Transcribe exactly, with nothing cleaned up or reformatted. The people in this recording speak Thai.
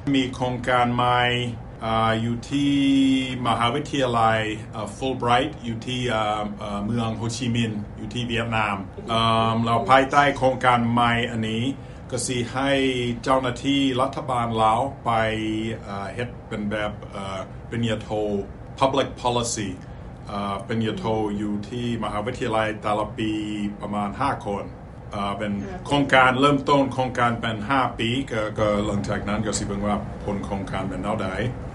มีโครงการใหม่อยู่ที่มหาวิทยาลัย Fulbright อยู่ที่เมืองโฮชิมินห์อยู่ที่เวียดนามเราภายใต้โครงการใหม่อันนี้ก็สิให้เจ้าหน้าที่รัฐบาลลาวไปเฮ็ดเป็นแบบปริญญาโท Public Policy ปริญญาโทอยู่ที่มหาวิทยาลัยแต่ละปีประมาณห้าคนเป็นโครงการเริ่มต้นโครงการเป็นห้าปีก็หลังจากนั้นก็สิเบิ่งว่าผลโครงการเป็นเท่าใด